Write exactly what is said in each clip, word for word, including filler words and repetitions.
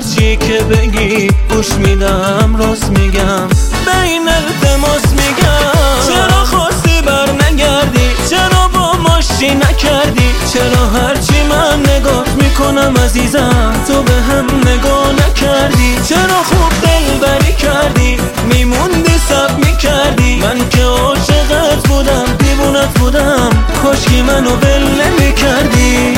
هرچی که بگی گوش میدم، راست میگم، بین التماس میگم. چرا خواستی بر نگردی؟ چرا با ماشی نکردی؟ چرا هرچی من نگاه میکنم عزیزم تو به هم نگاه نکردی؟ چرا خوب دلبری کردی میموندی سب میکردی؟ من که عاشقت بودم دیوونت بودم، کاشکی منو ول نمیکردی.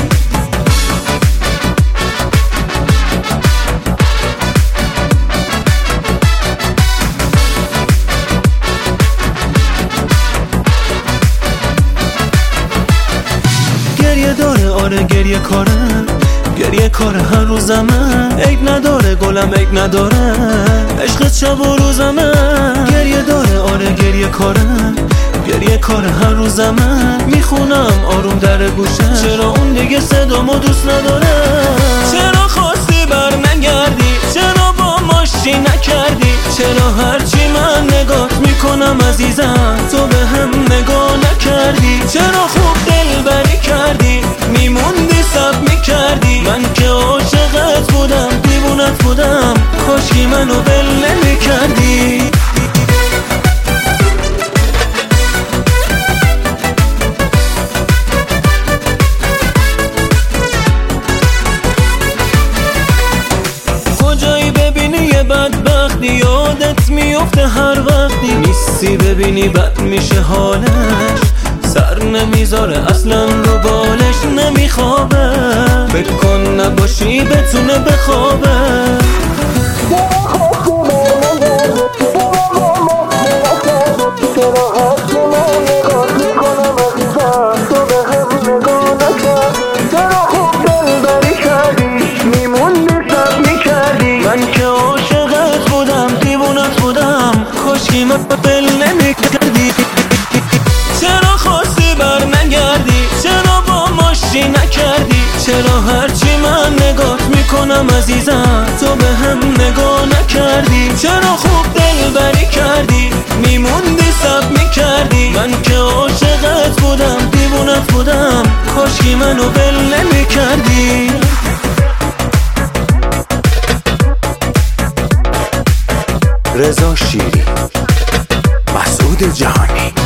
گریه داره آره گریه کاره، گریه کاره هر روزمه. عیب نداره گلم عیب نداره، عشقت شب و روزمه. گریه داره آره گریه کاره، گریه کاره هر روزمه. میخونم آروم در گوشه، چرا اون دیگه صدامو دوست نداره؟ چرا خواستی بر نگردی؟ چرا با ماشی نکردی؟ چرا هرچی من نگاه میکنم عزیزم تو به هم نگاه نکردی؟ چرا خوب دلبری کردی میموندی سب میکردی؟ من که عاشقت بودم دیوونت بودم، کاشکی منو ول نمیکردی. کجایی ببینی یه بدبختی یادت میفته هر وقتی نیستی، ببینی بد میشه حالش، سر نمیذاره اصلا رو بالش نمیخوابه. فکر کن نباشی بتونه بخوابه. من که عاشقت بودم دیوونت بودم، کاشکی من بل نمیکردی. چرا خواستی بر نگردی؟ چرا با ماشی نکردی؟ چرا هرچی من نگاه میکنم عزیزم تو به هم نگاه نکردی؟ چرا خوب دلبری کردی میموندی سب میکردی؟ من که عاشقت بودم دیوونت بودم، کاشکی منو ول نمیکردی. رضا شیری، مسعود جهانی.